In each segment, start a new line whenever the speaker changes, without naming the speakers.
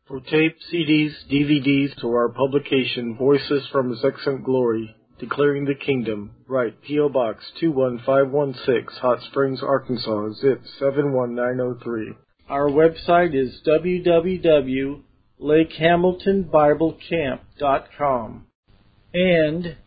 For tape, CDs, DVDs, or our publication, Voices from His Excellent Glory, Declaring the Kingdom, write P.O. Box 21516, Hot Springs, Arkansas, zip 71903. Our website is www.lakehamiltonbiblecamp.com and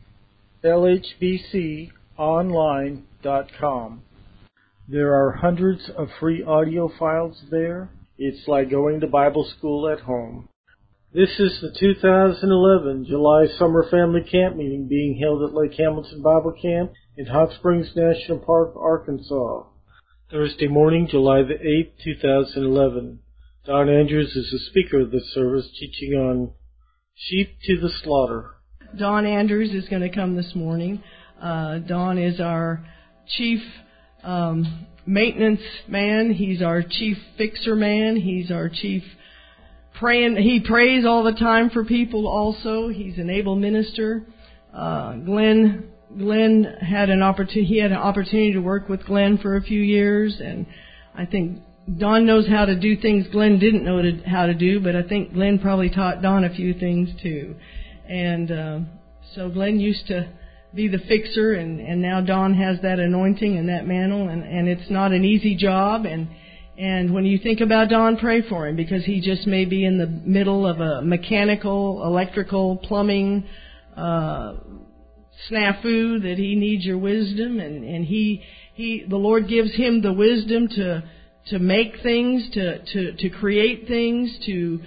lhbconline.com. There are hundreds of free audio files there. It's like going to Bible school at home. This is the 2011 July Summer Family Camp Meeting being held at Lake Hamilton Bible Camp in Hot Springs National Park, Arkansas. Thursday morning, July the 8th, 2011. Don Andrews is the speaker of this service, teaching on sheep to the slaughter.
Don Andrews is going to come this morning. Don is our chief maintenance man. He's our chief fixer man. He's our chief praying. He prays all the time for people also. He's an able minister. Glenn had an opportunity. He had an opportunity to work with Glenn for a few years, and I think Don knows how to do things Glenn didn't know how to do, but I think Glenn probably taught Don a few things too. And so Glenn used to be the fixer, and now Don has that anointing and that mantle, and it's not an easy job. And when you think about Don, pray for him, because he just may be in the middle of a mechanical, electrical, plumbing snafu that he needs your wisdom, and the Lord gives him the wisdom to make things, to create things, to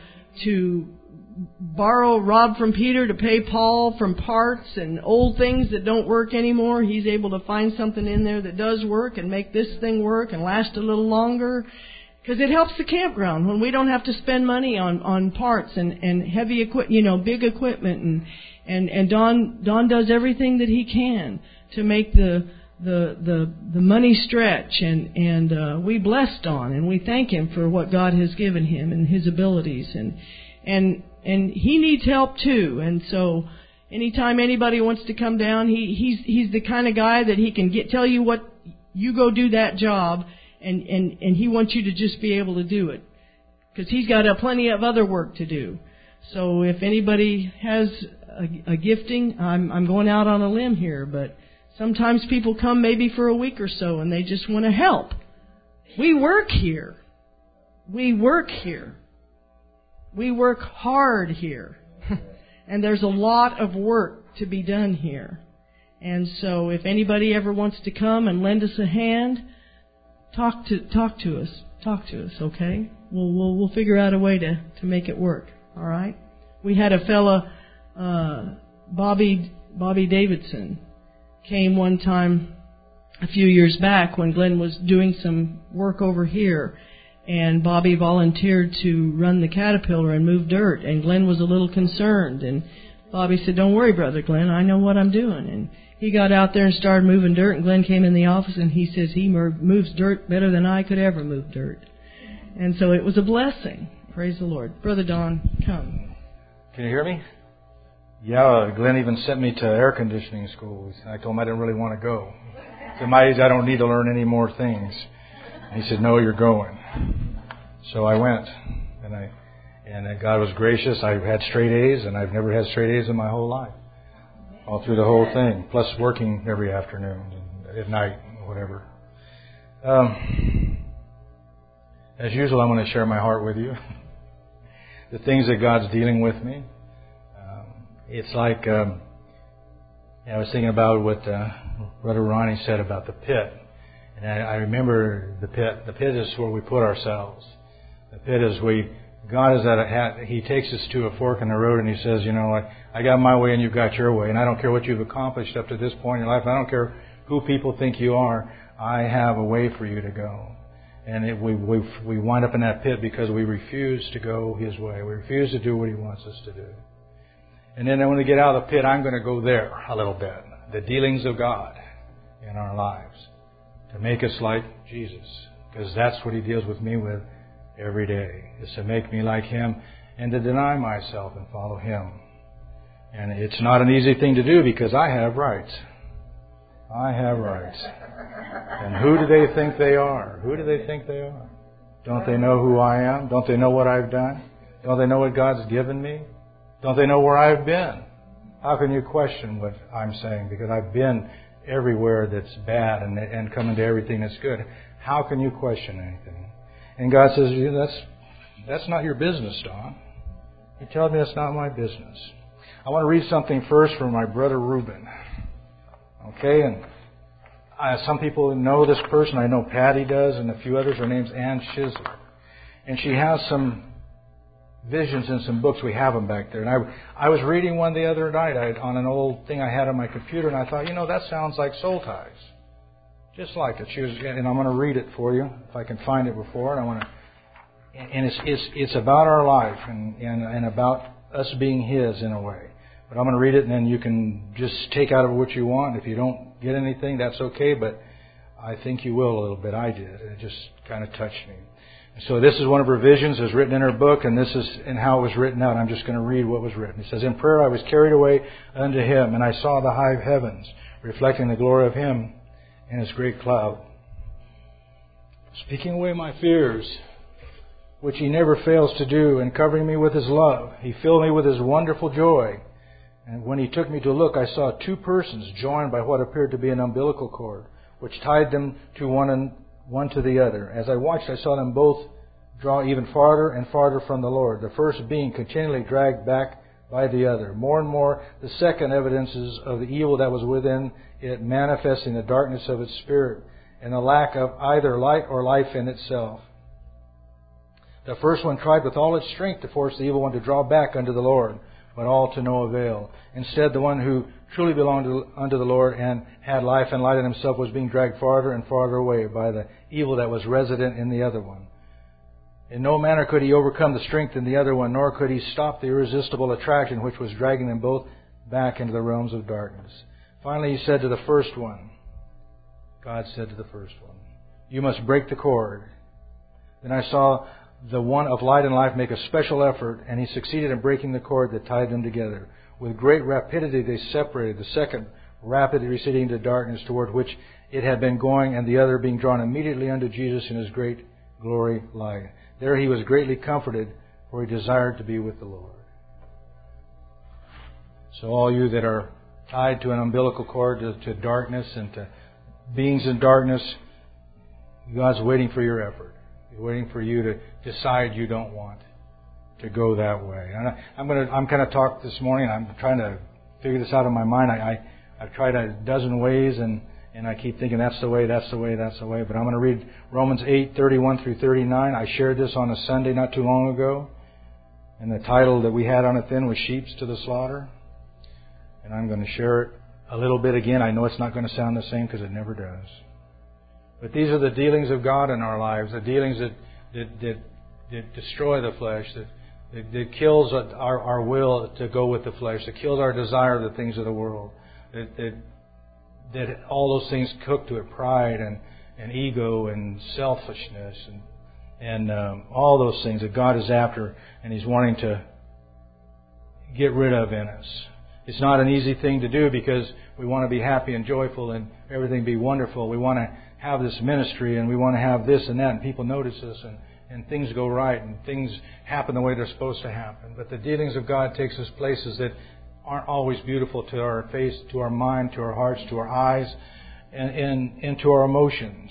rob from Peter to pay Paul from parts and old things that don't work anymore. He's able to find something in there that does work and make this thing work and last a little longer, because it helps the campground when we don't have to spend money on parts and heavy equipment, big equipment, and Don does everything that he can to make the money stretch, and we bless Don, and we thank him for what God has given him and his abilities, and he needs help too. And so anytime anybody wants to come down, he's the kind of guy that he can tell you what, you go do that job, and he wants you to just be able to do it, because he's got plenty of other work to do. So if anybody has a gifting, I'm going out on a limb here, but sometimes people come maybe for a week or so and they just want to help. We work here. We work here. We work hard here. And there's a lot of work to be done here. And so if anybody ever wants to come and lend us a hand, talk to us. Talk to us, okay? We'll figure out a way to make it work. All right? We had a fella, Bobby Davidson, came one time a few years back when Glenn was doing some work over here, and Bobby volunteered to run the Caterpillar and move dirt, and Glenn was a little concerned, and Bobby said, "Don't worry, Brother Glenn, I know what I'm doing." And he got out there and started moving dirt, and Glenn came in the office and he says, "He moves dirt better than I could ever move dirt." And so it was a blessing. Praise the Lord. Brother Don, come.
Can you hear me? Yeah, Glenn even sent me to air conditioning school. I told him I didn't really want to go. At my age, I don't need to learn any more things. And he said, "No, you're going." So I went, and God was gracious. I had straight A's, and I've never had straight A's in my whole life, all through the whole thing, plus working every afternoon, and at night, whatever. As usual, I'm going to share my heart with you. The things that God's dealing with me. It's like, I was thinking about what Brother Ronnie said about the pit. And I remember the pit. The pit is where we put ourselves. The pit is God is He takes us to a fork in the road and He says, I got my way and you've got your way. And I don't care what you've accomplished up to this point in your life. I don't care who people think you are. I have a way for you to go. And we wind up in that pit because we refuse to go His way. We refuse to do what He wants us to do. And then when we get out of the pit, I'm going to go there a little bit. The dealings of God in our lives to make us like Jesus. Because that's what He deals with me with every day. Is to make me like Him and to deny myself and follow Him. And it's not an easy thing to do because I have rights. I have rights. And who do they think they are? Who do they think they are? Don't they know who I am? Don't they know what I've done? Don't they know what God's given me? Don't they know where I've been? How can you question what I'm saying? Because I've been everywhere that's bad and come into everything that's good. How can you question anything? And God says, that's not your business, Don. He tells me that's not my business. I want to read something first from my brother Reuben. Okay, and some people know this person. I know Patty does, and a few others. Her name's Ann Chisler. And she has some visions in some books. We have them back there. And I was reading one the other night on an old thing I had on my computer, and I thought, that sounds like soul ties. Just like it. And I'm going to read it for you, if I can find it before. And it's about our life and about us being His in a way. But I'm going to read it, and then you can just take out of it what you want. If you don't get anything, that's okay, but I think you will a little bit. I did. It just kind of touched me. So this is one of her visions. It's written in her book, and this is in how it was written out. I'm just going to read what was written. It says, "In prayer I was carried away unto Him, and I saw the high heavens, reflecting the glory of Him and His great cloud, speaking away my fears, which He never fails to do, and covering me with His love. He filled me with His wonderful joy. And when He took me to look, I saw two persons joined by what appeared to be an umbilical cord, which tied them to one to the other. As I watched, I saw them both draw even farther and farther from the Lord, the first being continually dragged back by the other. More and more, the second evidences of the evil that was within it manifesting the darkness of its spirit and the lack of either light or life in itself. The first one tried with all its strength to force the evil one to draw back unto the Lord, but all to no avail. Instead, the one who truly belonged unto the Lord and had life and light in himself was being dragged farther and farther away by the evil that was resident in the other one. In no manner could he overcome the strength in the other one, nor could he stop the irresistible attraction which was dragging them both back into the realms of darkness. Finally, He said to the first one, God said to the first one, "You must break the cord." Then I saw the one of light and life make a special effort, and he succeeded in breaking the cord that tied them together. With great rapidity they separated, the second rapidly receding into darkness toward which it had been going, and the other being drawn immediately unto Jesus in His great glory light. There he was greatly comforted, for he desired to be with the Lord. So all you that are tied to an umbilical cord, to darkness and to beings in darkness, God's waiting for your effort. He's waiting for you to decide you don't want to go that way. And I'm kind of talk this morning. I'm trying to figure this out in my mind. I've tried a dozen ways, and I keep thinking that's the way, that's the way, that's the way. But I'm going to read Romans 8:31 through 39. I shared this on a Sunday not too long ago, and the title that we had on it then was "Sheeps to the Slaughter." And I'm going to share it a little bit again. I know it's not going to sound the same because it never does. But these are the dealings of God in our lives, the dealings that destroy the flesh, that kills our will to go with the flesh, that kills our desire of the things of the world, that all those things cook to it, pride and ego and selfishness and all those things that God is after and He's wanting to get rid of in us. It's not an easy thing to do because we want to be happy and joyful and everything be wonderful. We want to have this ministry and we want to have this and that, and people notice us and things go right and things happen the way they're supposed to happen. But the dealings of God takes us places that aren't always beautiful to our face, to our mind, to our hearts, to our eyes, and to our emotions.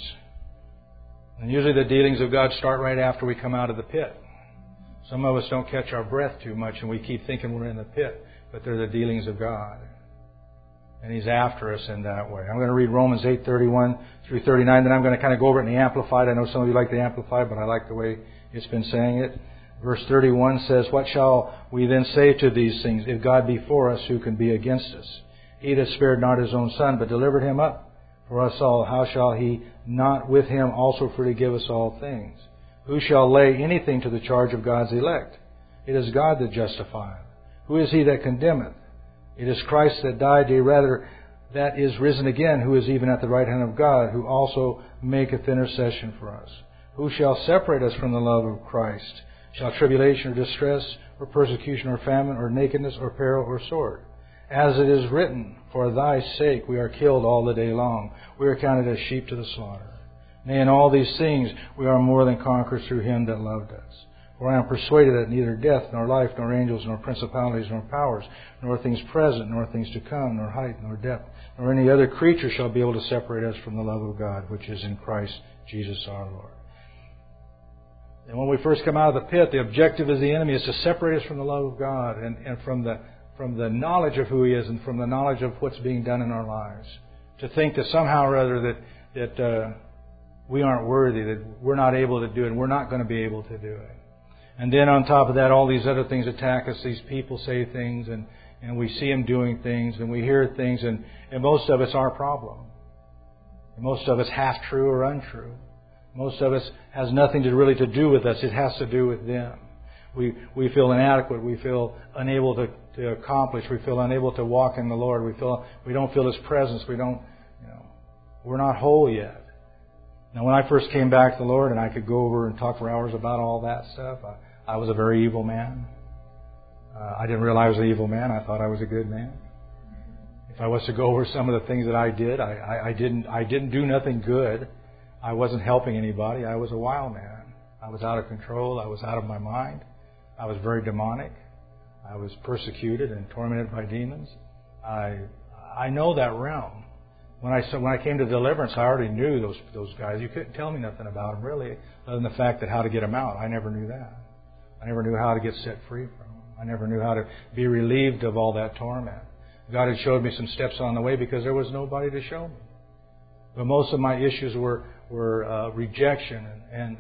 And usually the dealings of God start right after we come out of the pit. Some of us don't catch our breath too much and we keep thinking we're in the pit, but they're the dealings of God. And He's after us in that way. I'm going to read Romans 8:31 through 39. Then I'm going to kind of go over it in the Amplified. I know some of you like the Amplified, but I like the way it's been saying it. Verse 31 says, "What shall we then say to these things? If God be for us, who can be against us? He that spared not His own Son, but delivered Him up for us all, how shall He not with Him also freely give us all things? Who shall lay anything to the charge of God's elect? It is God that justifieth. Who is he that condemneth? It is Christ that died, yea, rather, that is risen again, who is even at the right hand of God, who also maketh intercession for us. Who shall separate us from the love of Christ? Shall tribulation or distress or persecution or famine or nakedness or peril or sword? As it is written, for thy sake we are killed all the day long. We are counted as sheep to the slaughter. Nay, in all these things we are more than conquerors through Him that loved us. For I am persuaded that neither death, nor life, nor angels, nor principalities, nor powers, nor things present, nor things to come, nor height, nor depth, nor any other creature shall be able to separate us from the love of God, which is in Christ Jesus our Lord. And when we first come out of the pit, the objective of the enemy is to separate us from the love of God and from the knowledge of who He is and from the knowledge of what's being done in our lives. To think that somehow or other that we aren't worthy, that we're not able to do it, and we're not going to be able to do it. And then on top of that, all these other things attack us. These people say things, and we see them doing things, and we hear things, and most of it's our problem. And most of it's half true or untrue. Most of us has nothing really to do with us. It has to do with them. We feel inadequate. We feel unable to accomplish. We feel unable to walk in the Lord. We don't feel His presence. We're not whole yet. Now, when I first came back to the Lord and I could go over and talk for hours about all that stuff, I was a very evil man. I didn't realize I was an evil man. I thought I was a good man. If I was to go over some of the things that I did, I didn't do nothing good. I wasn't helping anybody. I was a wild man. I was out of control. I was out of my mind. I was very demonic. I was persecuted and tormented by demons. I know that realm. When I came to deliverance, I already knew those guys. You couldn't tell me nothing about them, really, other than the fact that how to get them out. I never knew that. I never knew how to get set free from them. I never knew how to be relieved of all that torment. God had showed me some steps on the way because there was nobody to show me. But most of my issues were rejection and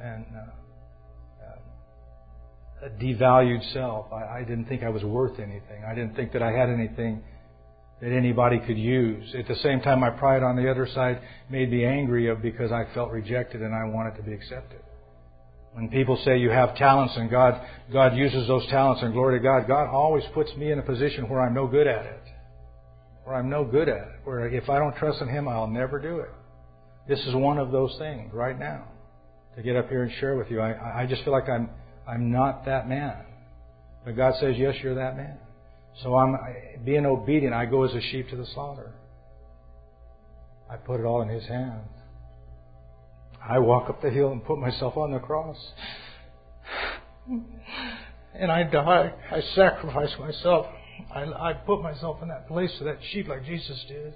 a devalued self. I didn't think I was worth anything. I didn't think that I had anything that anybody could use. At the same time, my pride on the other side made me angry because I felt rejected and I wanted to be accepted. When people say you have talents and God uses those talents, and glory to God, God always puts me in a position where I'm no good at it. Where if I don't trust in Him, I'll never do it. This is one of those things right now. To get up here and share with you, I just feel like I'm not that man. But God says, yes, you're that man. So I'm being obedient. I go as a sheep to the slaughter. I put it all in His hands. I walk up the hill and put myself on the cross. And I die. I sacrifice myself. I put myself in that place of that sheep like Jesus did.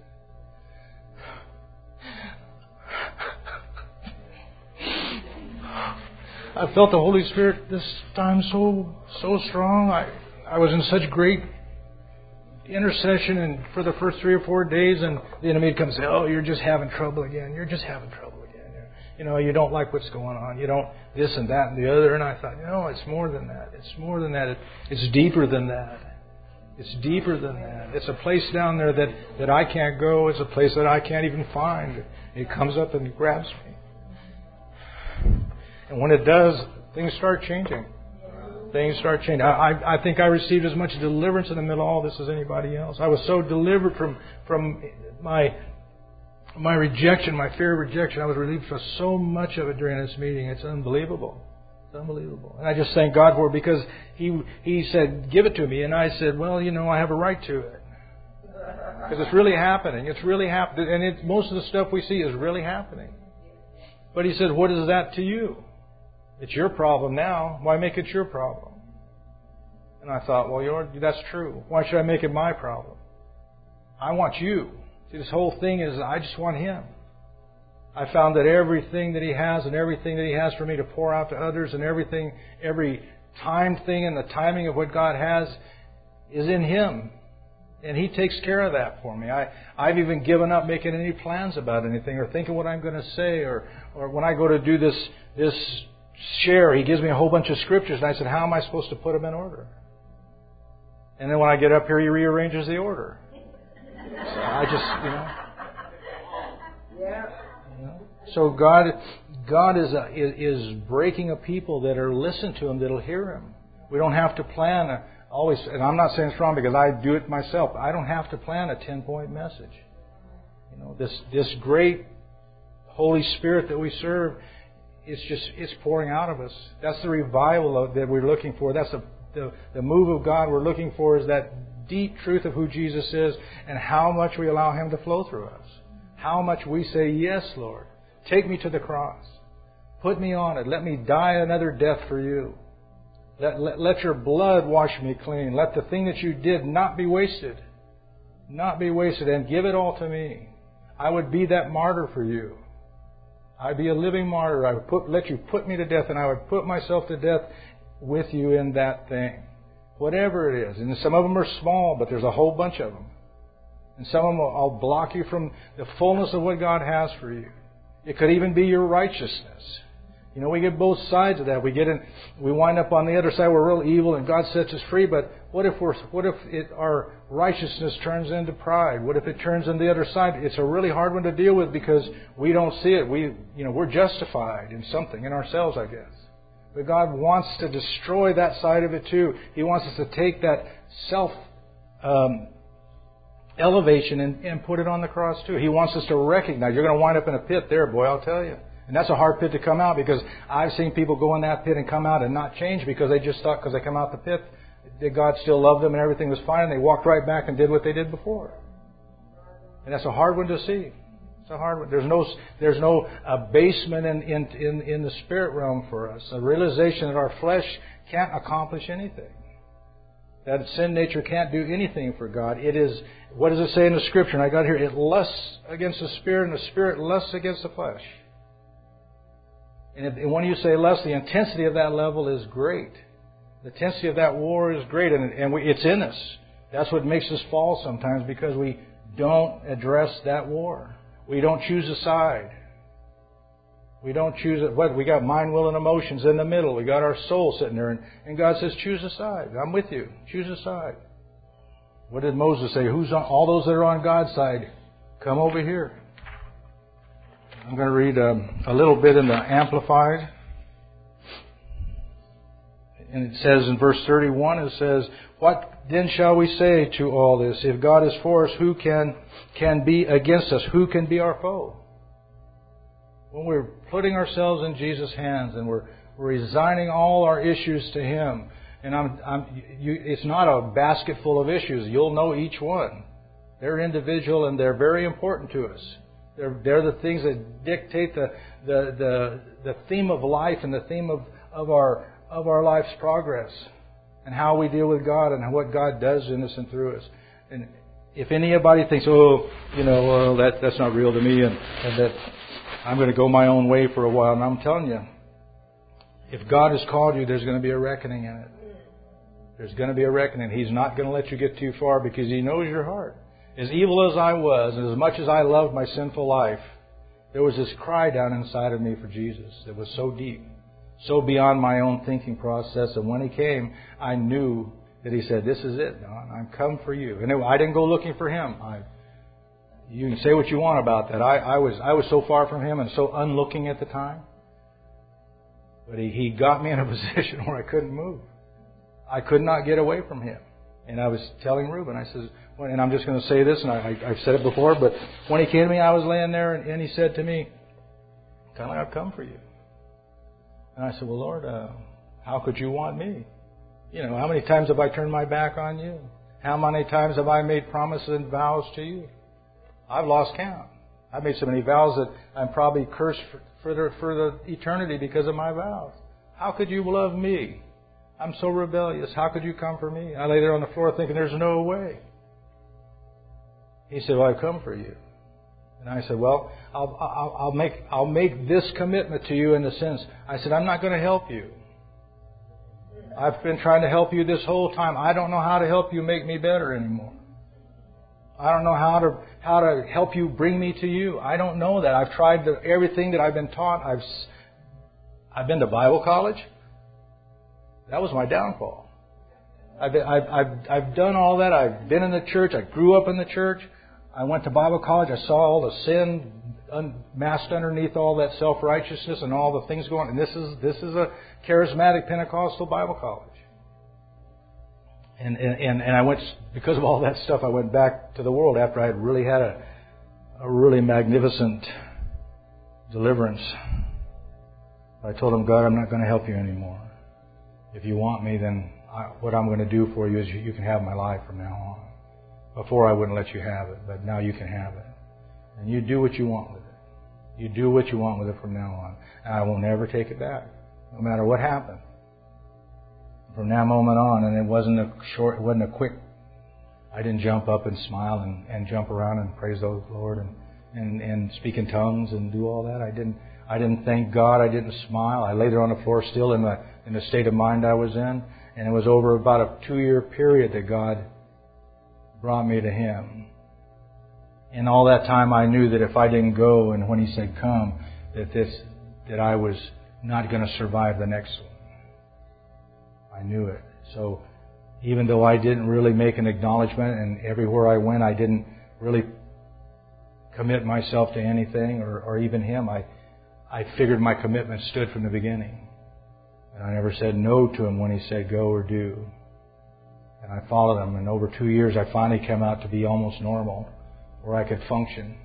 I felt the Holy Spirit this time so strong. I was in such great intercession and for the first 3 or 4 days, and the enemy would come and say, oh, you're just having trouble again. You're just having trouble again. You don't like what's going on. You don't this and that and the other. And I thought, no, it's more than that. It's more than that. It's deeper than that. It's deeper than that. It's a place down there that I can't go. It's a place that I can't even find. It comes up and grabs me. And when it does, things start changing. Things start changing. I think I received as much deliverance in the middle of all this as anybody else. I was so delivered from my rejection, my fear of rejection. I was relieved from so much of it during this meeting. It's unbelievable. It's unbelievable. And I just thank God for it because He said, give it to me. And I said, well, I have a right to it. Because it's really happening. It's really happening. And most of the stuff we see is really happening. But He said, what is that to you? It's your problem now. Why make it your problem? And I thought, well, Lord, that's true. Why should I make it my problem? I want you. See, this whole thing is I just want Him. I found that everything that He has and everything that He has for me to pour out to others and everything, every time thing and the timing of what God has is in Him. And He takes care of that for me. I've even given up making any plans about anything or thinking what I'm going to say or when I go to do this share, He gives me a whole bunch of scriptures and I said, how am I supposed to put them in order? And then when I get up here, He rearranges the order. So I just, So God is breaking a people that are listening to Him, that'll hear Him. We don't have to plan always, and I'm not saying it's wrong because I do it myself. I don't have to plan a 10-point message. This great Holy Spirit that we serve, it's pouring out of us. That's the revival that we're looking for. That's the move of God we're looking for, is that deep truth of who Jesus is and how much we allow Him to flow through us. How much we say, yes, Lord, take me to the cross. Put me on it. Let me die another death for you. Let your blood wash me clean. Let the thing that you did not be wasted. Not be wasted, and give it all to me. I would be that martyr for you. I'd be a living martyr. I would let you put me to death, and I would put myself to death with you in that thing. Whatever it is. And some of them are small, but there's a whole bunch of them. And some of them will block you from the fullness of what God has for you. It could even be your righteousness. You know, we get both sides of that. We wind up on the other side. We're real evil, and God sets us free. But what if our righteousness turns into pride? What if it turns on the other side? It's a really hard one to deal with because we don't see it. We're justified in something in ourselves, I guess. But God wants to destroy that side of it too. He wants us to take that self elevation and put it on the cross too. He wants us to recognize you're going to wind up in a pit there, boy, I'll tell you. And that's a hard pit to come out because I've seen people go in that pit and come out and not change because they just thought because they come out the pit that God still loved them and everything was fine and they walked right back and did what they did before. And that's a hard one to see. It's a hard one. There's no abasement in the spirit realm for us. A realization that our flesh can't accomplish anything. That sin nature can't do anything for God. It is, what does it say in the Scripture? And I got here, it lusts against the Spirit and the Spirit lusts against the flesh. And when you say lust, the intensity of that level is great. The intensity of that war is great, and it's in us. That's what makes us fall sometimes because we don't address that war. We don't choose a side. We don't choose it. What? We got mind, will, and emotions in the middle. We got our soul sitting there, and God says, choose a side. I'm with you. Choose a side. What did Moses say? Who's on? All those that are on God's side, come over here. I'm going to read a little bit in the Amplified. And it says in verse 31, it says, what then shall we say to all this? If God is for us, who can be against us? Who can be our foe? When we're putting ourselves in Jesus' hands and we're resigning all our issues to Him, and it's not a basket full of issues. You'll know each one. They're individual and they're very important to us. They're the things that dictate the theme of life and the theme of our life's progress and how we deal with God and what God does in us and through us. And if anybody thinks, that's not real to me and that I'm going to go my own way for a while, and I'm telling you, if God has called you, there's going to be a reckoning in it. There's going to be a reckoning. He's not going to let you get too far because He knows your heart. As evil as I was, and as much as I loved my sinful life, there was this cry down inside of me for Jesus that was so deep, so beyond my own thinking process. And when He came, I knew that He said, this is it, Don. I'm come for you. And I didn't go looking for Him. You can say what you want about that. I was so far from Him and so unlooking at the time. But He got me in a position where I couldn't move. I could not get away from Him. And I was telling Reuben, I said, and I'm just going to say this, and I've said it before, but when He came to me, I was laying there, and He said to me, kind of like, I've come for you. And I said, well, Lord, how could you want me? How many times have I turned my back on you? How many times have I made promises and vows to you? I've lost count. I've made so many vows that I'm probably cursed for the eternity because of my vows. How could you love me? I'm so rebellious. How could you come for me? I lay there on the floor thinking, there's no way. He said, well, I've come for you. And I said, well, I'll make this commitment to you in the sense. I said, I'm not going to help you. I've been trying to help you this whole time. I don't know how to help you make me better anymore. I don't know how to help you bring me to you. I don't know that. I've tried everything that I've been taught. I've been to Bible college. That was my downfall. I've done all that. I've been in the church. I grew up in the church. I went to Bible college. I saw all the sin masked underneath all that self-righteousness and all the things going on. And this is a charismatic Pentecostal Bible college. And I went, because of all that stuff, I went back to the world after I had really had a really magnificent deliverance. I told him, God, I'm not going to help you anymore. If you want me, then what I'm going to do for you is you can have my life from now on. Before I wouldn't let you have it, but now you can have it. And you do what you want with it. You do what you want with it from now on. And I will never take it back, no matter what happened. from that moment on, and it wasn't a quick, I didn't jump up and smile and jump around and praise the Lord and speak in tongues and do all that. I didn't thank God. I didn't smile. I lay there on the floor still in the state of mind I was in. And it was over about a 2-year period that God brought me to Him. And all that time I knew that if I didn't go and when He said come, that I was not going to survive the next one. I knew it. So even though I didn't really make an acknowledgement, and everywhere I went I didn't really commit myself to anything or even Him, I figured my commitment stood from the beginning. And I never said no to Him when He said go or do. And I followed Him. And over 2 years I finally came out to be almost normal, where I could function,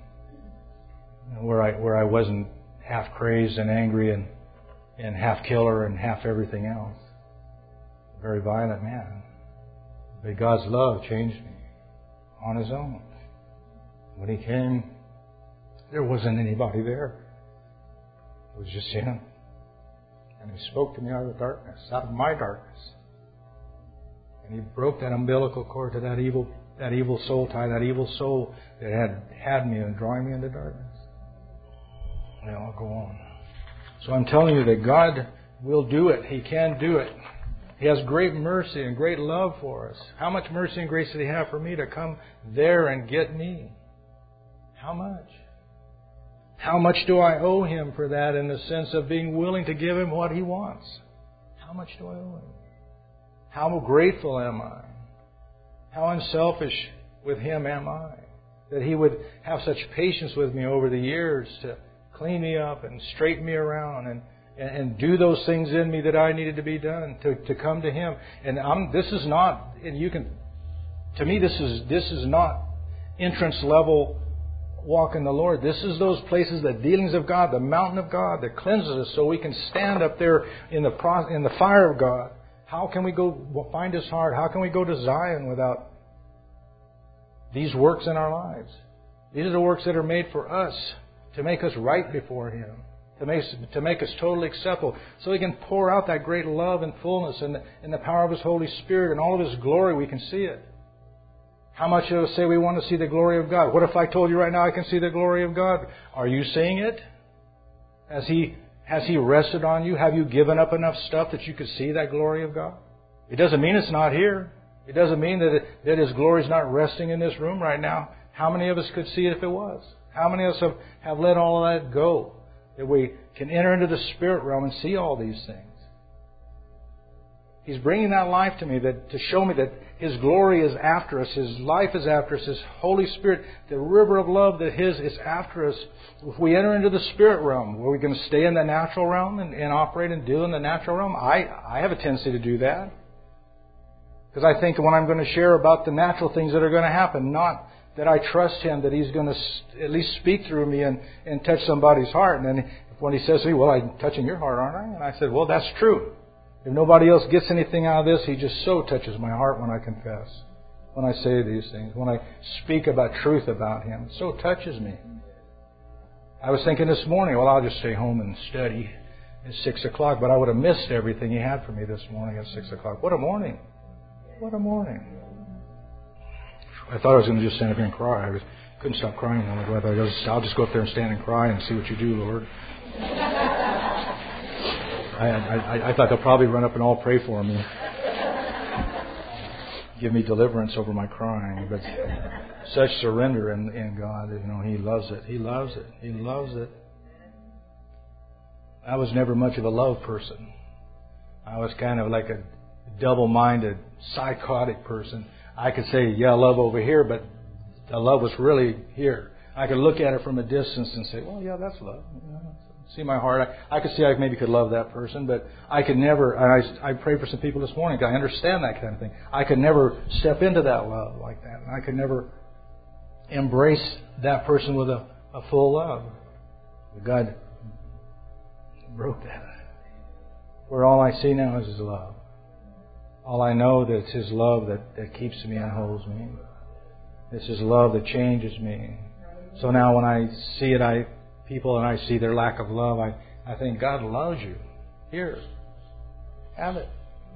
where I wasn't half crazed and angry and half killer and half everything else. A very violent man. But God's love changed me on His own. When He came, there wasn't anybody there. It was just Him. And He spoke to me out of the darkness, out of my darkness. And He broke that umbilical cord to that evil soul tie, that evil soul that had me and drawing me into darkness. Well, I'll go on. So I'm telling you that God will do it. He can do it. He has great mercy and great love for us. How much mercy and grace did He have for me to come there and get me? How much? How much do I owe Him for that, in the sense of being willing to give Him what He wants? How much do I owe Him? How grateful am I? How unselfish with Him am I? That He would have such patience with me over the years to clean me up and straighten me around and do those things in me that I needed to be done to come to Him. And this is not, and you can, to me, this is not entrance level walk in the Lord. This is those places, the dealings of God, the mountain of God that cleanses us so we can stand up there in the fire of God. How can we go find His heart? How can we go to Zion without these works in our lives? These are the works that are made for us to make us right before Him, to make us totally acceptable, so He can pour out that great love and fullness and the power of His Holy Spirit and all of His glory. We can see it. How much of us say we want to see the glory of God? What if I told you right now I can see the glory of God? Are you seeing it? Has He rested on you? Have you given up enough stuff that you could see that glory of God? It doesn't mean it's not here. It doesn't mean that His glory is not resting in this room right now. How many of us could see it if it was? How many of us have let all of that go? That we can enter into the spirit realm and see all these things. He's bringing that life to me to show me that His glory is after us. His life is after us. His Holy Spirit, the river of love that His is after us. If we enter into the spirit realm, where we're going to stay in the natural realm and operate and deal in the natural realm, I have a tendency to do that. Because I think when I'm going to share about the natural things that are going to happen, not that I trust Him, that He's going to at least speak through me and touch somebody's heart. And then when He says to me, well, I'm touching your heart, aren't I? And I said, well, that's true. If nobody else gets anything out of this, He just so touches my heart when I confess, when I say these things, when I speak about truth about Him. It so touches me. I was thinking this morning, well, I'll just stay home and study at 6 o'clock, but I would have missed everything He had for me this morning at 6 o'clock. What a morning. What a morning. I thought I was going to just stand up here and cry. I couldn't stop crying. I'll just go up there and stand and cry and see what You do, Lord. I thought they'll probably run up and all pray for me. Give me deliverance over my crying. But such surrender in God, He loves it. He loves it. He loves it. I was never much of a love person. I was kind of like a double-minded, psychotic person. I could say, yeah, love over here, but the love was really here. I could look at it from a distance and say, well, yeah, that's love. See my heart. I could see I maybe could love that person, but I could never, and I prayed for some people this morning. I understand that kind of thing. I could never step into that love like that. And I could never embrace that person with a full love. But God broke that. Where all I see now is His love. All I know that it's His love that keeps me and holds me. It's His love that changes me. So now when I see it, people and I see their lack of love, I think God loves you. Here. Have it.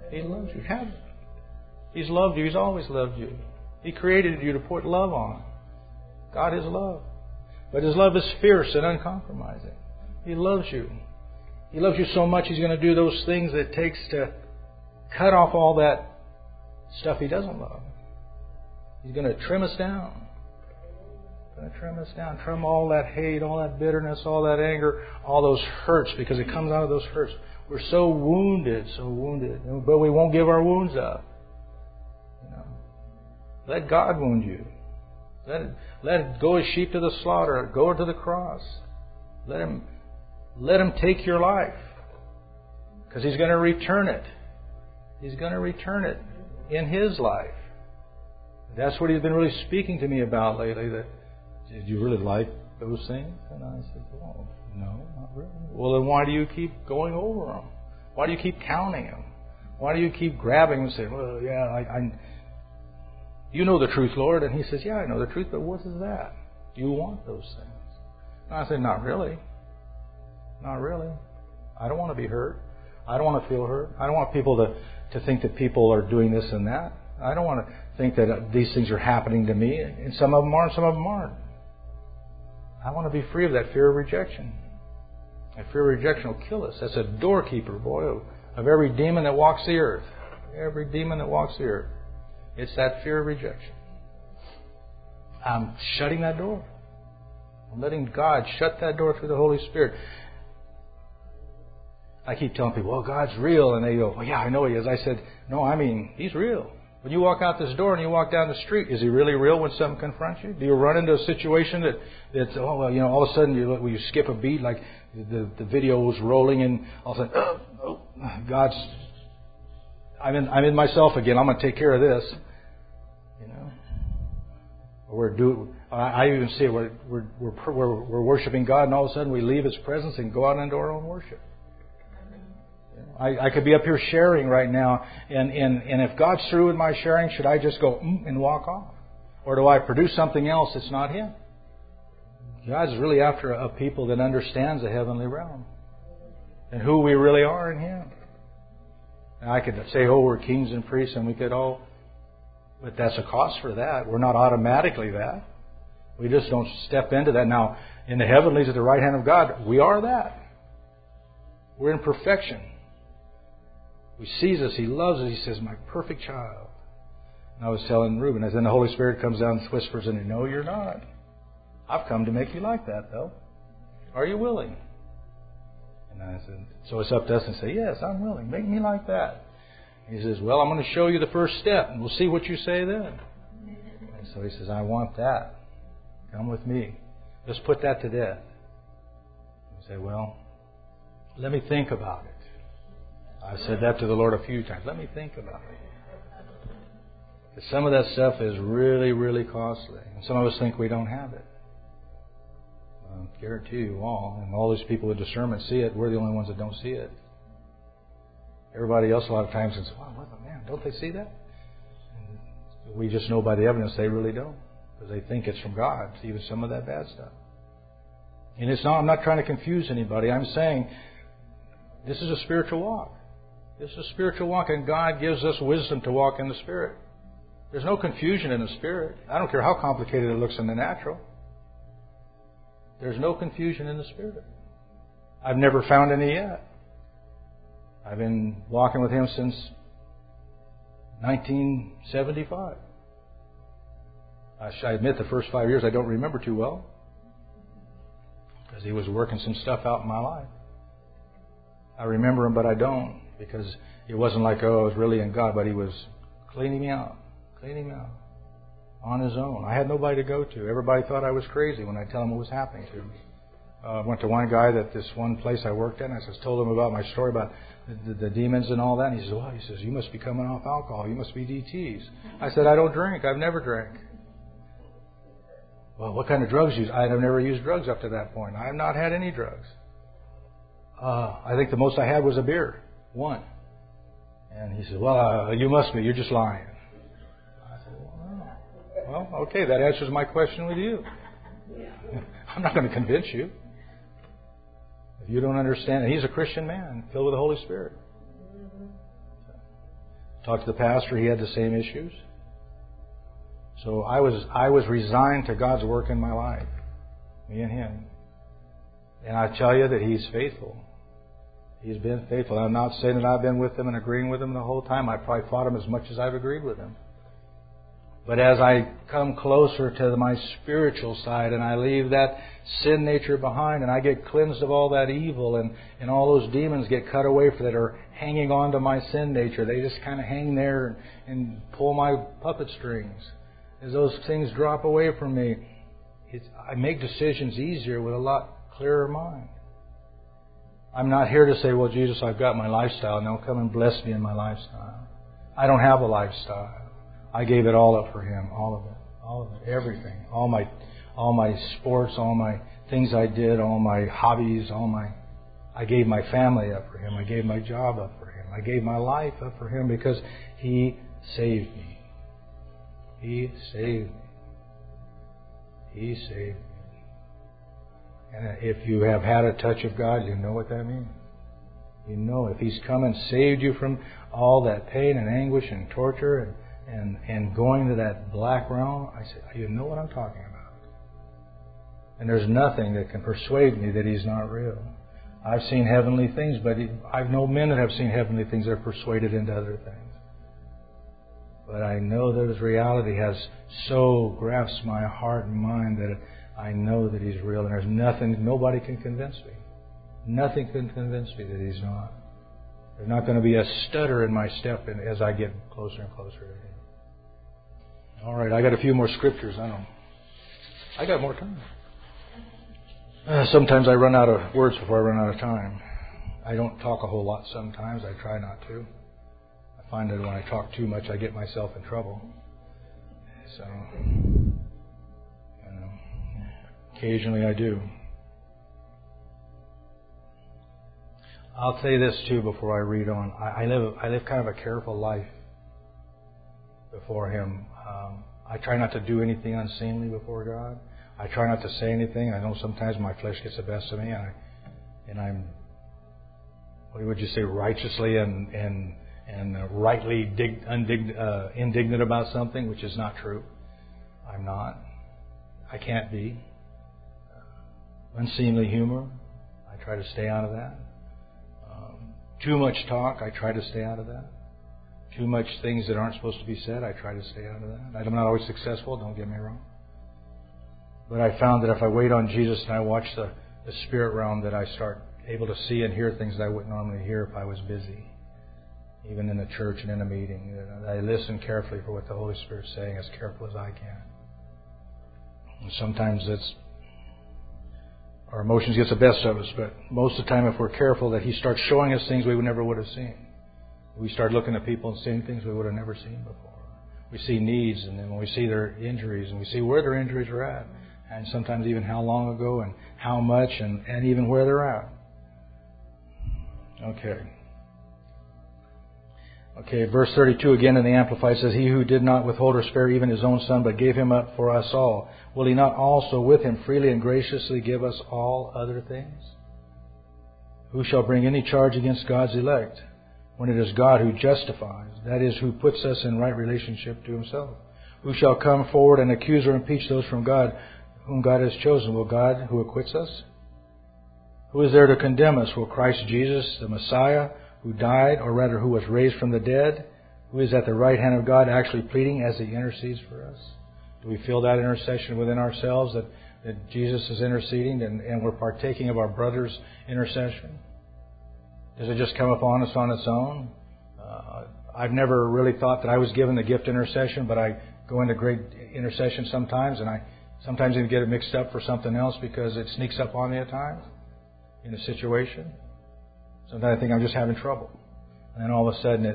He loves you. Have it. He's loved you. He's always loved you. He created you to put love on. God is love. But His love is fierce and uncompromising. He loves you. He loves you so much He's going to do those things it takes to cut off all that stuff He doesn't love. He's going to trim us down. Going to trim us down. Trim all that hate, all that bitterness, all that anger, all those hurts, because it comes out of those hurts. We're so wounded, but we won't give our wounds up. You know, let God wound you. Let it go as sheep to the slaughter. Go to the cross. Let Him take your life, because He's going to return it. He's going to return it in His life. That's what He's been really speaking to me about lately. That, did you really like those things? And I said, well, no, not really. Well, then why do you keep going over them? Why do you keep counting them? Why do you keep grabbing them and saying, well, yeah, you know the truth, Lord? And He says, yeah, I know the truth, but what is that? Do you want those things? And I said, not really. Not really. I don't want to be hurt. I don't want to feel hurt. I don't want people to think that people are doing this and that. I don't want to think that these things are happening to me. And some of them are and some of them aren't. I want to be free of that fear of rejection. That fear of rejection will kill us. That's a doorkeeper, boy, of every demon that walks the earth. Every demon that walks the earth. It's that fear of rejection. I'm shutting that door. I'm letting God shut that door through the Holy Spirit. I keep telling people, well, God's real. And they go, well, yeah, I know He is. I said, no, I mean, He's real. When you walk out this door and you walk down the street, is He really real when something confronts you? Do you run into a situation that's oh, well, you know, all of a sudden you skip a beat, like the video was rolling and all of a sudden, God's, I'm in myself again. I'm going to take care of this. You know, I even see it. We're worshiping God, and all of a sudden we leave His presence and go out into our own worship. I could be up here sharing right now, and if God's through with my sharing, should I just go and walk off? Or do I produce something else that's not Him? God's really after a people that understands the heavenly realm and who we really are in Him. And I could say, oh, we're kings and priests, and we could, but that's a cost for that. We're not automatically that. We just don't step into that. Now, in the heavenlies at the right hand of God, we are that. We're in perfection. He sees us. He loves us. He says, my perfect child. And I was telling Reuben, as then the Holy Spirit comes down and whispers in me, no, you're not. I've come to make you like that, though. Are you willing? And I said, so it's up to us to say, yes, I'm willing. Make me like that. And he says, well, I'm going to show you the first step, and we'll see what you say then. And so he says, I want that. Come with me. Let's put that to death. I say, well, let me think about it. I've said that to the Lord a few times. Let me think about it. Because some of that stuff is really, really costly. And some of us think we don't have it. I guarantee you all, and all these people with discernment see it. We're the only ones that don't see it. Everybody else a lot of times says, wow, man, don't they see that? And we just know by the evidence they really don't. Because they think it's from God, even some of that bad stuff. And it's not, I'm not trying to confuse anybody. I'm saying this is a spiritual walk. This is a spiritual walk, and God gives us wisdom to walk in the Spirit. There's no confusion in the Spirit. I don't care how complicated it looks in the natural. There's no confusion in the Spirit. I've never found any yet. I've been walking with Him since 1975. I admit the first 5 years I don't remember too well, because He was working some stuff out in my life. I remember Him, but I don't, because it wasn't like, oh, I was really in God, but He was cleaning me out on His own. I had nobody to go to. Everybody thought I was crazy when I tell them what was happening to me. I went to one guy that this one place I worked in. I just told him about my story about the demons and all that. And he says, well, you must be coming off alcohol. You must be DTs. I said, I don't drink. I've never drank. Well, what kind of drugs you use? I have never used drugs up to that point. I have not had any drugs. I think the most I had was a beer. One. And he said, well, you must be. You're just lying. I said, well, okay, that answers my question with you. I'm not going to convince you. If you don't understand, and he's a Christian man, filled with the Holy Spirit. Talked to the pastor, he had the same issues. So I was resigned to God's work in my life, me and him. And I tell you that He's faithful. He's been faithful. I'm not saying that I've been with Him and agreeing with Him the whole time. I probably fought Him as much as I've agreed with Him. But as I come closer to my spiritual side and I leave that sin nature behind and I get cleansed of all that evil and all those demons get cut away that are hanging on to my sin nature, they just kind of hang there and pull my puppet strings. As those things drop away from me, I make decisions easier with a lot clearer mind. I'm not here to say, well, Jesus, I've got my lifestyle. Now come and bless me in my lifestyle. I don't have a lifestyle. I gave it all up for Him, all of it, everything, all my sports, all my things I did, all my hobbies, I gave my family up for Him. I gave my job up for Him. I gave my life up for Him because He saved me. He saved me. He saved me. And if you have had a touch of God, you know what that means. You know, if He's come and saved you from all that pain and anguish and torture and going to that black realm, I say, you know what I'm talking about. And there's nothing that can persuade me that He's not real. I've seen heavenly things, but I've known men that have seen heavenly things that are persuaded into other things. But I know that His reality has so grasped my heart and mind that I know that He's real. And there's nothing, nobody can convince me. Nothing can convince me that He's not. There's not going to be a stutter in my step as I get closer and closer to Him. All right, I got a few more scriptures. I got more time. Sometimes I run out of words before I run out of time. I don't talk a whole lot sometimes. I try not to. I find that when I talk too much, I get myself in trouble. So, occasionally I do. I'll say this too before I read on. I live kind of a careful life before Him. I try not to do anything unseemly before God. I try not to say anything. I know sometimes my flesh gets the best of me, and I'm, what would you say, righteously and rightly indignant about something, which is not true. I'm not. I can't be. Unseemly humor, I try to stay out of that. Too much talk, I try to stay out of that. Too much things that aren't supposed to be said, I try to stay out of that. I'm not always successful, don't get me wrong. But I found that if I wait on Jesus and I watch the spirit realm, that I start able to see and hear things that I wouldn't normally hear if I was busy. Even in the church and in a meeting. I listen carefully for what the Holy Spirit's saying, as careful as I can. And sometimes our emotions get the best of us, but most of the time, if we're careful, that He starts showing us things we never would have seen. We start looking at people and seeing things we would have never seen before. We see needs, and then when we see their injuries, and we see where their injuries are at, and sometimes even how long ago, and how much, and even where they're at. Okay, verse 32 again in the Amplified says, He who did not withhold or spare even His own Son, but gave Him up for us all, will He not also with Him freely and graciously give us all other things? Who shall bring any charge against God's elect, when it is God who justifies, that is, who puts us in right relationship to Himself? Who shall come forward and accuse or impeach those from God whom God has chosen? Will God who acquits us? Who is there to condemn us? Will Christ Jesus, the Messiah, who died, or rather who was raised from the dead, who is at the right hand of God actually pleading as He intercedes for us? Do we feel that intercession within ourselves, that Jesus is interceding and we're partaking of our brother's intercession? Does it just come upon us on its own? I've never really thought that I was given the gift of intercession, but I go into great intercession sometimes, and I sometimes even get it mixed up for something else because it sneaks up on me at times in a situation. Sometimes I think I'm just having trouble. And then all of a sudden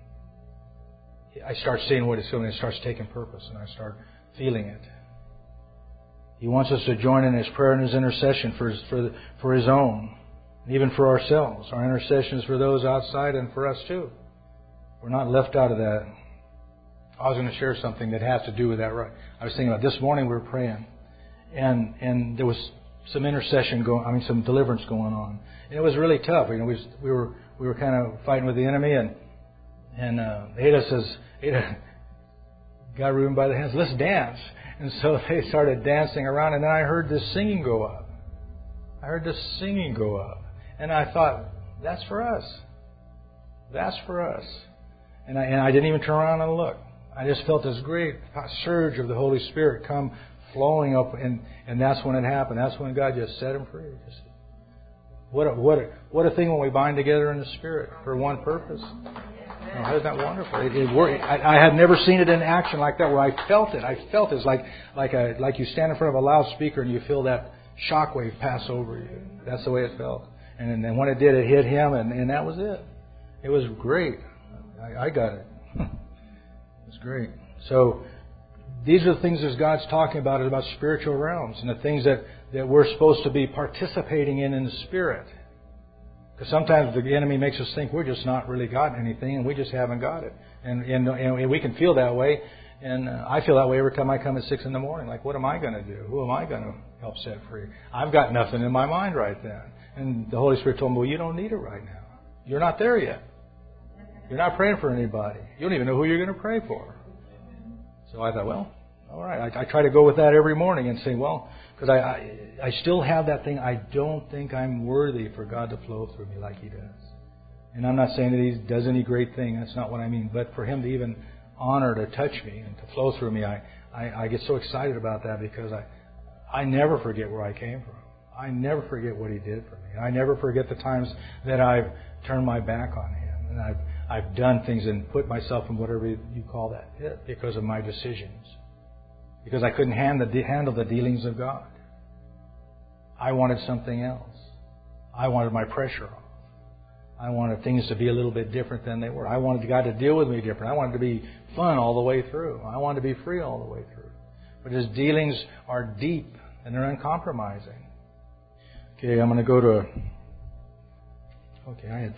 I start seeing what it's doing, and it starts taking purpose, and I start feeling it. He wants us to join in His prayer and His intercession for His own, and even for ourselves. Our intercession is for those outside and for us too. We're not left out of that. I was going to share something that has to do with that. Right? I was thinking about this morning we were praying, and there was some intercession some deliverance going on, and it was really tough. We were kind of fighting with the enemy, And Ada got Reuben by the hands. Let's dance. And so they started dancing around, and then I heard this singing go up. And I thought, that's for us. That's for us. And I didn't even turn around and look. I just felt this great surge of the Holy Spirit come flowing up, and that's when it happened. That's when God just set him free. What a thing when we bind together in the Spirit for one purpose. Isn't that wonderful? It worked. I had never seen it in action like that, where I felt it. It's like you stand in front of a loudspeaker and you feel that shockwave pass over you. That's the way it felt. And then when it did, it hit him, and that was it. It was great. I got it. It was great. So these are the things that God's talking about, is about spiritual realms and the things that we're supposed to be participating in the Spirit. Because sometimes the enemy makes us think we're just not really got anything, and we just haven't got it. And we can feel that way. And I feel that way every time I come at 6 in the morning. Like, what am I going to do? Who am I going to help set free? I've got nothing in my mind right then. And the Holy Spirit told me, well, you don't need it right now. You're not there yet. You're not praying for anybody. You don't even know who you're going to pray for. So I thought, well, all right. I try to go with that every morning and say, well, because I still have that thing. I don't think I'm worthy for God to flow through me like He does. And I'm not saying that He does any great thing. That's not what I mean. But for Him to even honor to touch me and to flow through me, I get so excited about that, because I never forget where I came from. I never forget what He did for me. I never forget the times that I've turned my back on Him, and I've done things and put myself in whatever you call that pit because of my decisions. Because I couldn't handle the dealings of God. I wanted something else. I wanted my pressure off. I wanted things to be a little bit different than they were. I wanted God to deal with me different. I wanted to be fun all the way through. I wanted to be free all the way through. But His dealings are deep and they're uncompromising. Okay, I'm going to go to... Okay,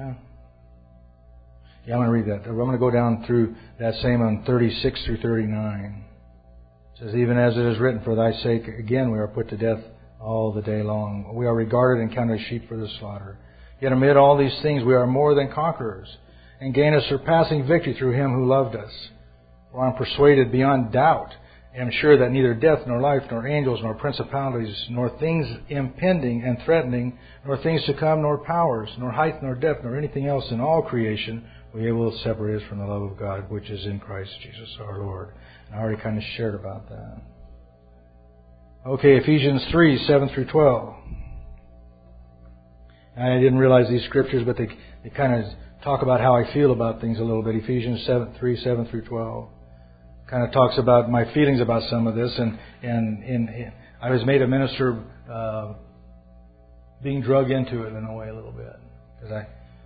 I'm going to read that. I'm going to go down through that same on 36 through 39. It says, even as it is written, for thy sake, again, we are put to death all the day long. We are regarded and counted as sheep for the slaughter. Yet amid all these things, we are more than conquerors, and gain a surpassing victory through Him who loved us. For I am persuaded beyond doubt, and am sure that neither death, nor life, nor angels, nor principalities, nor things impending and threatening, nor things to come, nor powers, nor height, nor depth, nor anything else in all creation will be able to separate us from the love of God, which is in Christ Jesus our Lord. And I already kind of shared about that. Okay, Ephesians 3, 7 through 12. I didn't realize these scriptures, but they kind of talk about how I feel about things a little bit. Ephesians 3, 7 through 12. Kind of talks about my feelings about some of this. And I was made a minister being drug into it in a way a little bit. Because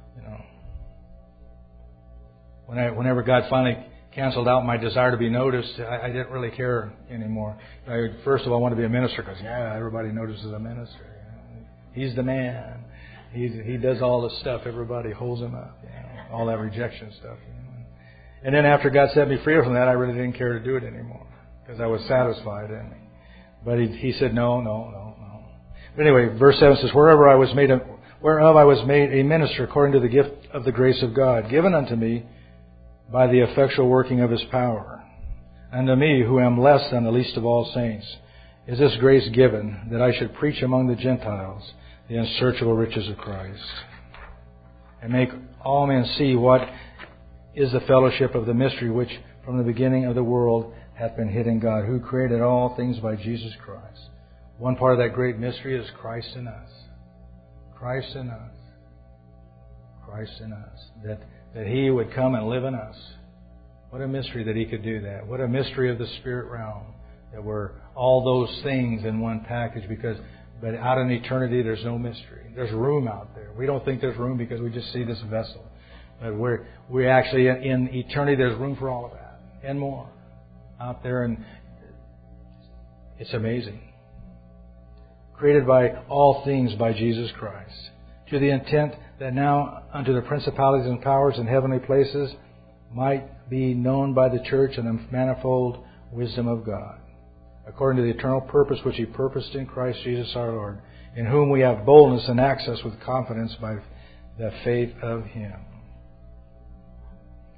whenever God finally canceled out my desire to be noticed, I didn't really care anymore. First of all, I wanted to be a minister because, everybody notices a minister. He's the man. He does all the stuff. Everybody holds him up. All that rejection stuff. And then after God set me free from that, I really didn't care to do it anymore because I was satisfied in me. But He said, no. But anyway, verse 7 says, whereof I was made a minister according to the gift of the grace of God, given unto me by the effectual working of His power. And to me, who am less than the least of all saints, is this grace given, that I should preach among the Gentiles the unsearchable riches of Christ, and make all men see what is the fellowship of the mystery which from the beginning of the world hath been hid in God, who created all things by Jesus Christ. One part of that great mystery is Christ in us. Christ in us. Christ in us. That He would come and live in us. What a mystery that He could do that. What a mystery of the spirit realm. That we're all those things in one package, but out in eternity there's no mystery. There's room out there. We don't think there's room because we just see this vessel. But we're actually in eternity, there's room for all of that and more out there, and it's amazing. Created by all things by Jesus Christ, to the intent that now unto the principalities and powers in heavenly places might be known by the church and the manifold wisdom of God, according to the eternal purpose which He purposed in Christ Jesus our Lord, in whom we have boldness and access with confidence by the faith of Him.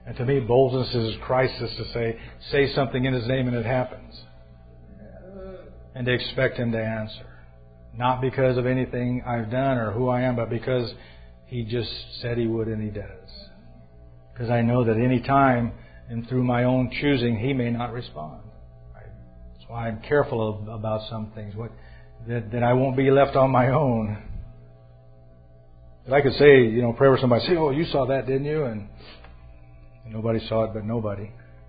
And to me, boldness is crisis to say something in His name and it happens. And to expect Him to answer. Not because of anything I've done or who I am, but because He just said He would and He does. Because I know that any time and through my own choosing, He may not respond. That's why I'm careful about some things. That I won't be left on my own. But I could say, pray for somebody, say, oh, you saw that, didn't you? And nobody saw it but nobody.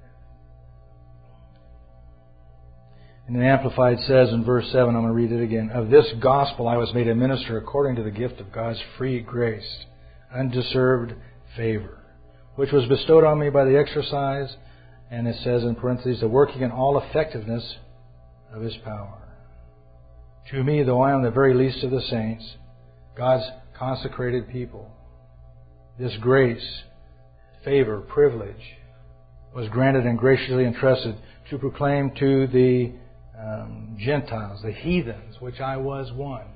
And the Amplified says in verse 7, I'm going to read it again. Of this gospel I was made a minister according to the gift of God's free grace, undeserved favor, which was bestowed on me by the exercise, and it says in parentheses, the working in all effectiveness of His power. To me, though I am the very least of the saints, God's consecrated people, this grace, favor, privilege was granted and graciously entrusted to proclaim to the Gentiles, the heathens, which I was one,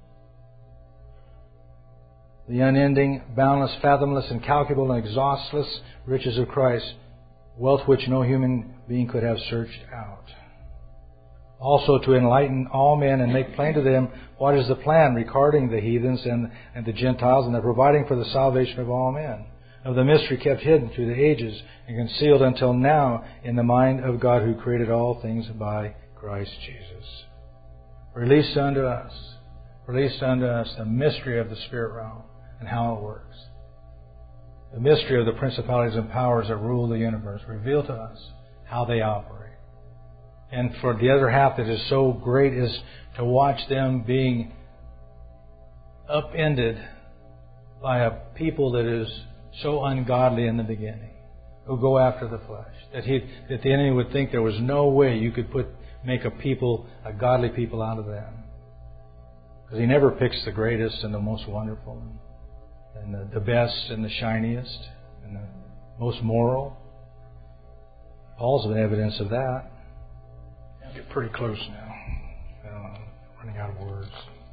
the unending, boundless, fathomless, incalculable, and exhaustless riches of Christ, wealth which no human being could have searched out. Also to enlighten all men and make plain to them what is the plan regarding the heathens and the Gentiles, and the providing for the salvation of all men, of the mystery kept hidden through the ages and concealed until now in the mind of God who created all things by Christ Jesus. Released unto us the mystery of the spirit realm and how it works. The mystery of the principalities and powers that rule the universe. Revealed to us how they operate. And for the other half that is so great is to watch them being upended by a people that is so ungodly in the beginning, who go after the flesh, that the enemy would think there was no way you could make a godly people out of them. Because he never picks the greatest and the most wonderful and the best and the shiniest and the most moral. Paul's an evidence of that. I'll get pretty close now. Running out of words.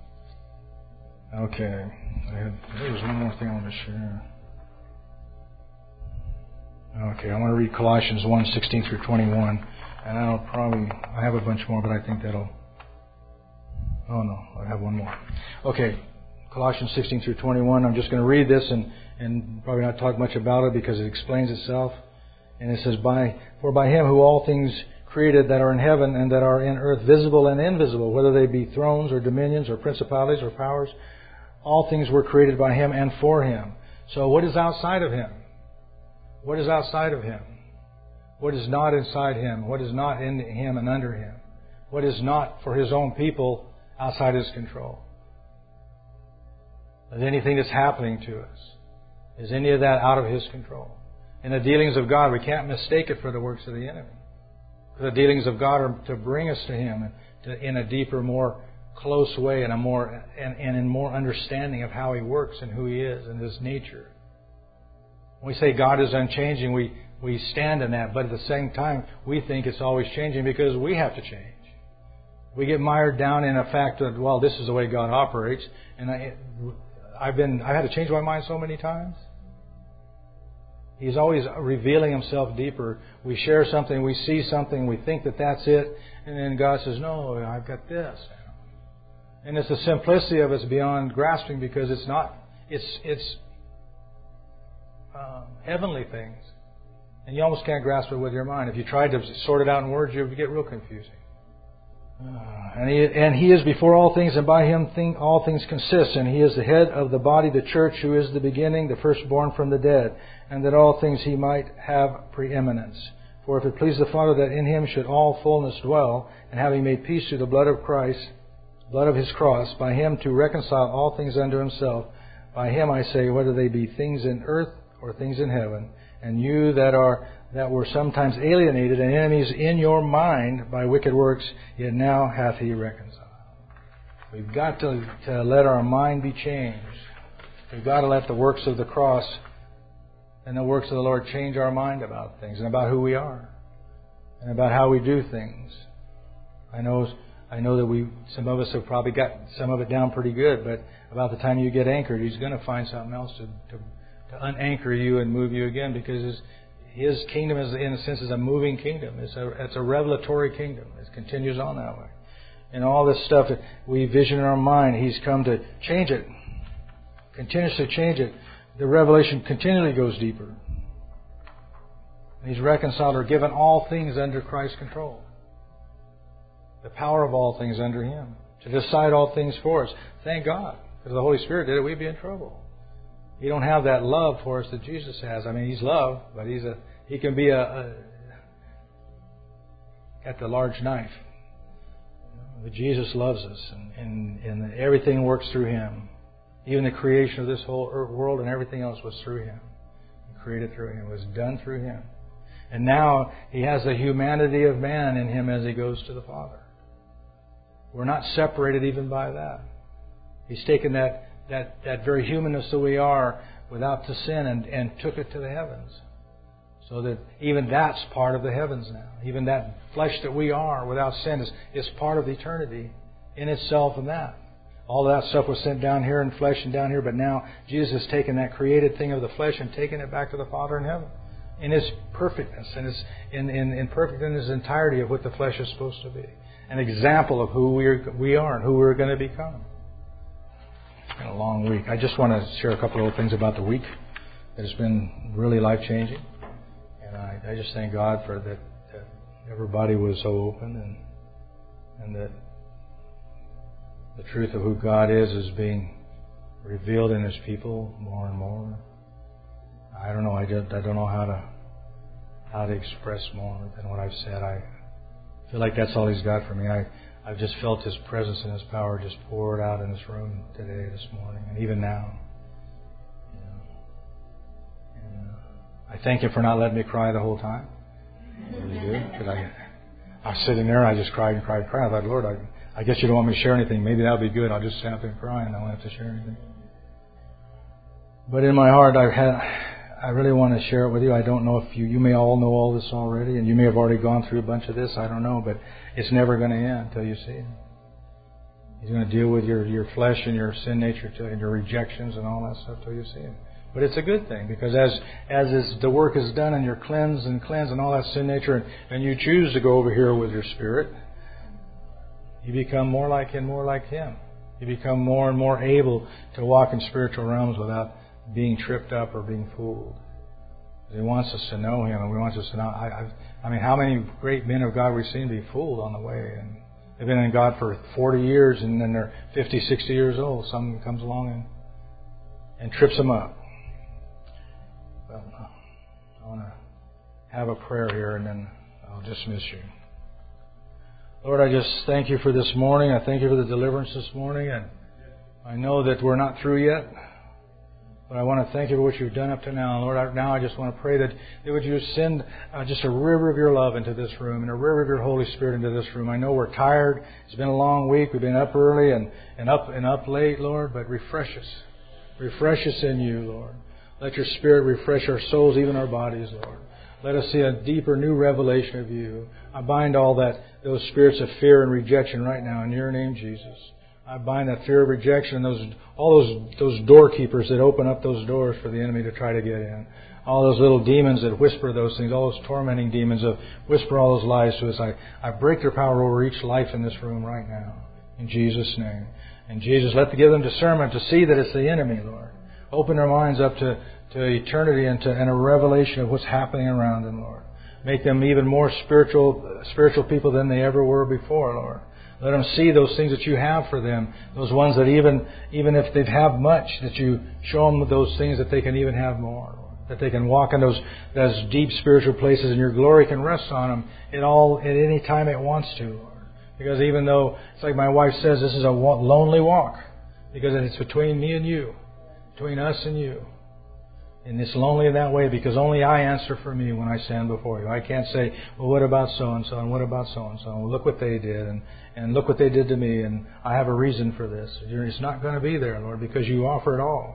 Okay. There was one more thing I wanted to share. Okay, I want to read Colossians 1:16 through 21. And I have a bunch more, but I think that'll... Oh no, I have one more. Okay, Colossians 16 through 21. I'm just going to read this and probably not talk much about it because it explains itself. And it says, For by Him who all things created that are in heaven and that are in earth, visible and invisible, whether they be thrones or dominions or principalities or powers, all things were created by Him and for Him. So what is outside of Him? What is outside of Him? What is not inside Him? What is not in Him and under Him? What is not for His own people outside His control? Is anything that's happening to us? Is any of that out of His control? In the dealings of God, we can't mistake it for the works of the enemy. The dealings of God are to bring us to Him in a deeper, more close way and in more understanding of how He works and who He is and His nature. When we say God is unchanging, we stand in that, but at the same time, we think it's always changing because we have to change. We get mired down in a fact that, well, this is the way God operates, and I've had to change my mind so many times. He's always revealing Himself deeper. We share something, we see something, we think that that's it, and then God says, no, I've got this. And it's the simplicity of it's beyond grasping because it's not, it's heavenly things. And you almost can't grasp it with your mind. If you tried to sort it out in words, you would get real confusing. And He is before all things, and by Him all things consist. And He is the head of the body, the church, who is the beginning, the firstborn from the dead, and that all things He might have preeminence. For if it please the Father that in Him should all fullness dwell, and having made peace through the blood of Christ, blood of His cross, by Him to reconcile all things unto Himself, by Him I say, whether they be things in earth or things in heaven, and you that were sometimes alienated and enemies in your mind by wicked works, yet now hath He reconciled. We've got to let our mind be changed. We've got to let the works of the cross and the works of the Lord change our mind about things and about who we are and about how we do things. I know that some of us have probably got some of it down pretty good, but about the time you get anchored, He's going to find something else to unanchor you and move you again, because His kingdom is, in a sense, is a moving kingdom. It's a revelatory kingdom. It continues on that way. And all this stuff that we vision in our mind, He's come to change it. Continuously change it. The revelation continually goes deeper. He's reconciled or given all things under Christ's control. The power of all things under Him. To decide all things for us. Thank God. Because the Holy Spirit did it, we'd be in trouble. You don't have that love for us that Jesus has. I mean, He's love, but He can be got the large knife. But Jesus loves us, and everything works through Him. Even the creation of this whole world and everything else was through Him. Created through Him. It was done through Him. And now He has the humanity of man in Him as He goes to the Father. We're not separated even by that. He's taken that very humanness that we are without the sin and took it to the heavens. So that even that's part of the heavens now. Even that flesh that we are without sin is part of eternity in itself and that. All of that stuff was sent down here in flesh and down here, but now Jesus has taken that created thing of the flesh and taken it back to the Father in heaven. In His perfectness and in perfect in His entirety of what the flesh is supposed to be. An example of who we are and who we're going to become. It's been a long week. I just want to share a couple of things about the week. It's been really life-changing. And I just thank God for that everybody was so open and that the truth of who God is being revealed in His people more and more. I don't know. I don't know how to express more than what I've said. I feel like that's all He's got for me. I've just felt His presence and His power just poured out in this room today, this morning, and even now. And I thank Him for not letting me cry the whole time. I really do. Because I was sitting there and I just cried and cried and cried. I thought, Lord, I guess You don't want me to share anything. Maybe that'll be good. I'll just stand up and cry and I won't have to share anything. But in my heart, I really want to share it with you. I don't know if you may all know all this already, and you may have already gone through a bunch of this. I don't know, but it's never going to end until you see Him. He's going to deal with your flesh and your sin nature and your rejections and all that stuff till you see Him. But it's a good thing, because as the work is done and you're cleansed and all that sin nature, and you choose to go over here with your spirit, you become more like Him, more like Him. You become more and more able to walk in spiritual realms without being tripped up or being fooled. He wants us to know Him, and He wants us to know. I mean, how many great men of God we've seen be fooled on the way, and they've been in God for 40 years, and then they're 50, 60 years old. Someone comes along and trips them up. Well, I want to have a prayer here, and then I'll dismiss you. Lord, I just thank You for this morning. I thank You for the deliverance this morning, and I know that we're not through yet. But I want to thank You for what You've done up to now. Lord, now I just want to pray that would You send just a river of Your love into this room and a river of Your Holy Spirit into this room. I know we're tired. It's been a long week. We've been up early and up late, Lord. But refresh us. Refresh us in You, Lord. Let Your Spirit refresh our souls, even our bodies, Lord. Let us see a deeper, new revelation of You. I bind all those spirits of fear and rejection right now in Your name, Jesus. I bind that fear of rejection and all those doorkeepers that open up those doors for the enemy to try to get in. All those little demons that whisper those things, all those tormenting demons that whisper all those lies to us. I break their power over each life in this room right now. In Jesus' name. And Jesus, give them discernment to see that it's the enemy, Lord. Open their minds up to eternity and a revelation of what's happening around them, Lord. Make them even more spiritual people than they ever were before, Lord. Let them see those things that You have for them. Those ones that even if they have much, that You show them those things that they can even have more. That they can walk in those deep spiritual places and Your glory can rest on them at any time it wants to, Lord. Because even though, it's like my wife says, this is a lonely walk. Because it's between me and You. Between us and You. And it's lonely in that way because only I answer for me when I stand before You. I can't say, well, what about so-and-so and what about so-and-so? Well, look what they did and look what they did to me and I have a reason for this. It's not going to be there, Lord, because You offer it all.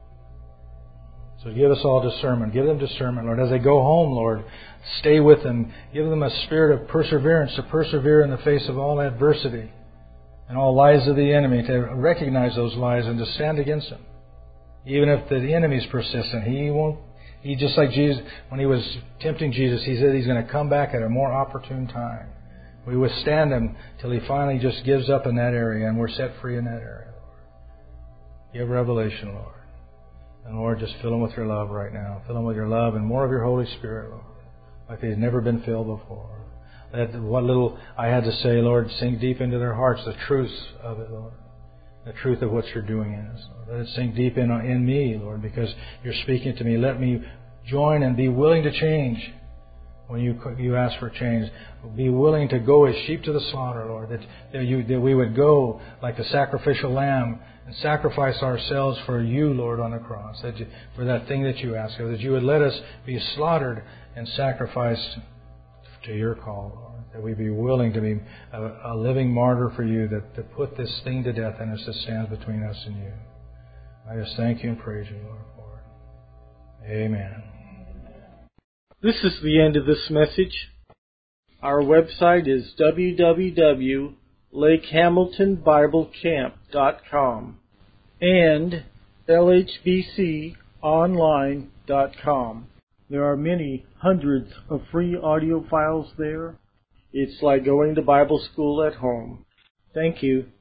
So give us all discernment. Give them discernment, Lord. As they go home, Lord, stay with them. Give them a spirit of perseverance to persevere in the face of all adversity and all lies of the enemy, to recognize those lies and to stand against them. Even if the enemy is persistent, he He just like Jesus, when he was tempting Jesus, he said he's going to come back at a more opportune time. We withstand him till he finally just gives up in that area and we're set free in that area, Lord. Give revelation, Lord. And Lord, just fill them with your love right now. Fill them with your love and more of your Holy Spirit, Lord, like they've never been filled before. Let what little I had to say, Lord, sink deep into their hearts the truths of it, Lord. The truth of what you're doing in us, Lord. Let it sink deep in me, Lord, because you're speaking to me. Let me join and be willing to change when you ask for change. Be willing to go as sheep to the slaughter, Lord, that we would go like a sacrificial lamb and sacrifice ourselves for you, Lord, on the cross, for that thing that you ask of, that you would let us be slaughtered and sacrificed to your call, Lord. That we be willing to be a living martyr for you, that to put this thing to death in us that stands between us and you. I just thank you and praise you, Lord, for it. Amen.
This is the end of this message. Our website is www.lakehamiltonbiblecamp.com and lhbconline.com. There are many hundreds of free audio files there. It's like going to Bible school at home. Thank you.